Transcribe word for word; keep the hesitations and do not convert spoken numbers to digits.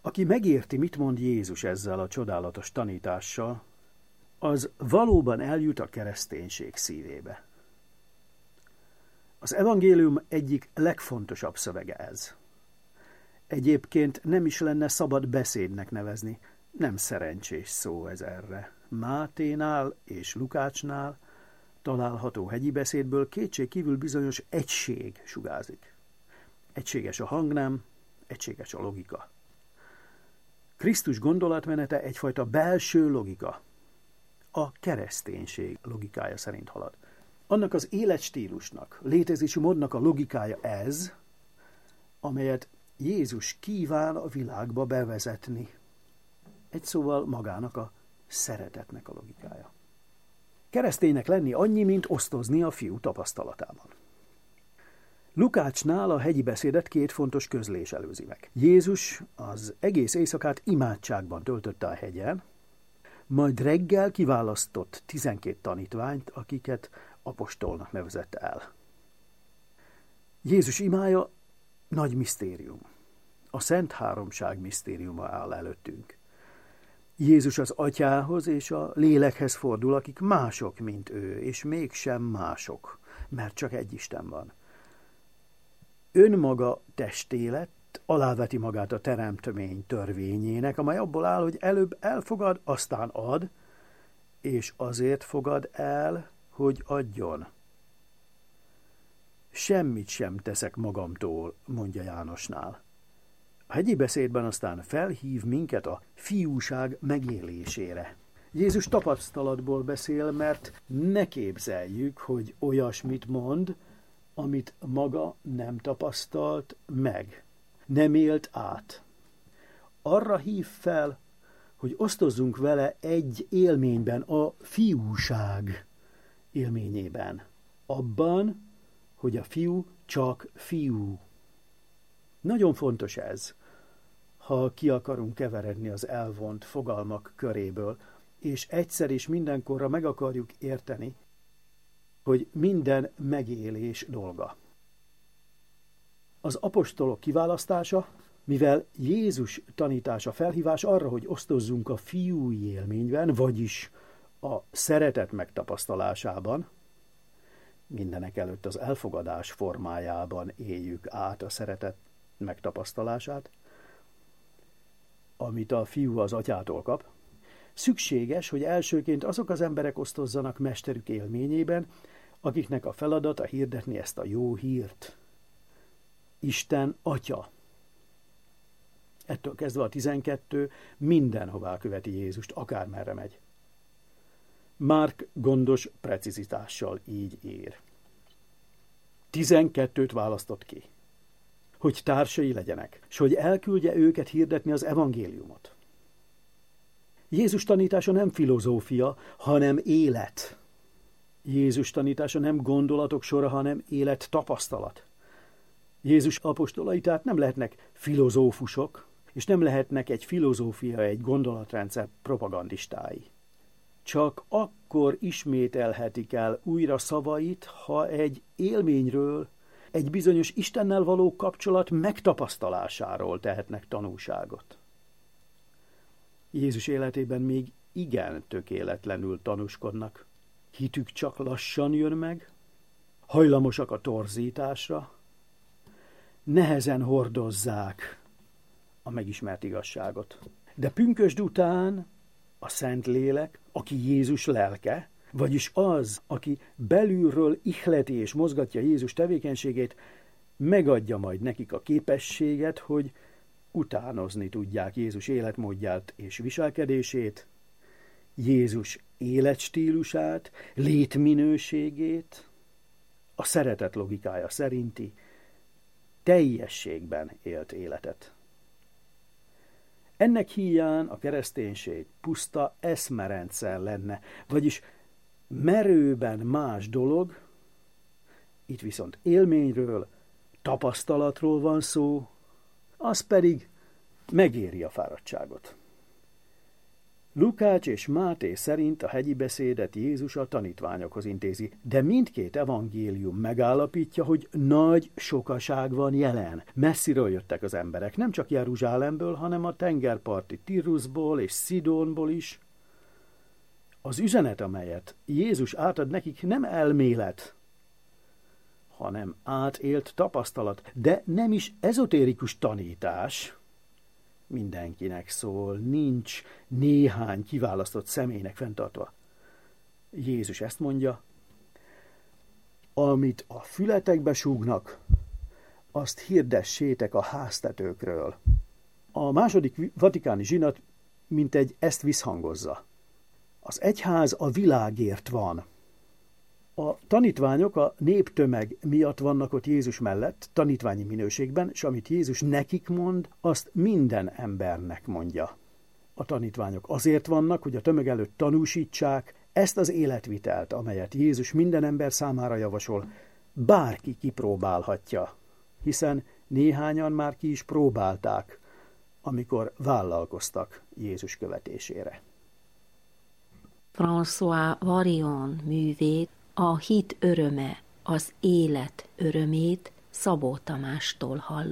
Aki megérti, mit mond Jézus ezzel a csodálatos tanítással, az valóban eljut a kereszténység szívébe. Az evangélium egyik legfontosabb szövege ez. Egyébként nem is lenne szabad beszédnek nevezni, nem szerencsés szó ez erre. Máténál és Lukácsnál található hegyi beszédből kétségkívül bizonyos egység sugárzik. Egységes a hangnem, egységes a logika. Krisztus gondolatmenete egyfajta belső logika. A kereszténység logikája szerint halad. Annak az életstílusnak, létezési módnak a logikája ez, amelyet Jézus kíván a világba bevezetni. Egy szóval magának a szeretetnek a logikája. Kereszténynek lenni annyi, mint osztozni a fiú tapasztalatában. Lukácsnál a hegyi beszédet két fontos közlés előzi meg. Jézus az egész éjszakát imádságban töltötte a hegyen, majd reggel kiválasztott tizenkét tanítványt, akiket apostolnak nevezett el. Jézus imája nagy misztérium. A Szent Háromság misztériuma áll előttünk. Jézus az Atyához és a lélekhez fordul, akik mások, mint ő, és mégsem mások, mert csak egy Isten van. Önmaga testé lett, aláveti magát a teremtmény törvényének, amely abból áll, hogy előbb elfogad, aztán ad, és azért fogad el, hogy adjon. Semmit sem teszek magamtól, mondja Jánosnál. A hegyi beszédben aztán felhív minket a fiúság megélésére. Jézus tapasztalatból beszél, mert ne képzeljük, hogy olyasmit mond, amit maga nem tapasztalt meg, nem élt át. Arra hív fel, hogy osztozzunk vele egy élményben, a fiúság élményében. Abban, hogy a fiú csak fiú. Nagyon fontos ez, ha ki akarunk keveredni az elvont fogalmak köréből, és egyszer és mindenkorra meg akarjuk érteni, hogy minden megélés dolga. Az apostolok kiválasztása, mivel Jézus tanítása felhívás arra, hogy osztozzunk a fiúi élményben, vagyis a szeretet megtapasztalásában, mindenek előtt az elfogadás formájában éljük át a szeretet megtapasztalását, amit a fiú az atyától kap, szükséges, hogy elsőként azok az emberek osztozzanak mesterük élményében, akiknek a feladata hirdetni ezt a jó hírt. Isten Atya. Ettől kezdve a tizenkettő mindenhová követi Jézust, akármerre megy. Márk gondos precizitással így ír. Tizenkettőt választott ki, hogy társai legyenek, s hogy elküldje őket hirdetni az evangéliumot. Jézus tanítása nem filozófia, hanem élet. Jézus tanítása nem gondolatok sora, hanem élet tapasztalat. Jézus apostolai tehát nem lehetnek filozófusok, és nem lehetnek egy filozófia, egy gondolatrendszer propagandistái. Csak akkor ismételhetik el újra szavait, ha egy élményről, egy bizonyos Istennel való kapcsolat megtapasztalásáról tehetnek tanúságot. Jézus életében még igen tökéletlenül tanúskodnak. Hitük csak lassan jön meg, hajlamosak a torzításra, nehezen hordozzák a megismert igazságot. De pünkösd után a Szentlélek, aki Jézus lelke, vagyis az, aki belülről ihleti és mozgatja Jézus tevékenységét, megadja majd nekik a képességet, hogy utánozni tudják Jézus életmódját és viselkedését, Jézus életstílusát, létminőségét, a szeretet logikája szerinti teljességben élt életet. Ennek híján a kereszténység puszta eszmerendszer lenne, vagyis merőben más dolog, itt viszont élményről, tapasztalatról van szó, az pedig megéri a fáradtságot. Lukács és Máté szerint a hegyi beszédet Jézus a tanítványokhoz intézi, de mindkét evangélium megállapítja, hogy nagy sokaság van jelen. Messziről jöttek az emberek, nem csak Jeruzsálemből, hanem a tengerparti Tirusból és Szidónból is. Az üzenet, amelyet Jézus átad nekik, nem elmélet, hanem átélt tapasztalat, de nem is ezotérikus tanítás. Mindenkinek szól, nincs néhány kiválasztott személynek fenntartva. Jézus ezt mondja, amit a fületekbe súgnak, azt hirdessétek a háztetőkről. A második vatikáni zsinat mintegy ezt visszhangozza. Az egyház a világért van. A tanítványok a néptömeg miatt vannak ott Jézus mellett, tanítványi minőségben, és amit Jézus nekik mond, azt minden embernek mondja. A tanítványok azért vannak, hogy a tömeg előtt tanúsítsák ezt az életvitelt, amelyet Jézus minden ember számára javasol, bárki kipróbálhatja, hiszen néhányan már ki is próbálták, amikor vállalkoztak Jézus követésére. François Villon művét, A hit öröme, az élet örömét Szabó Tamástól hallottuk.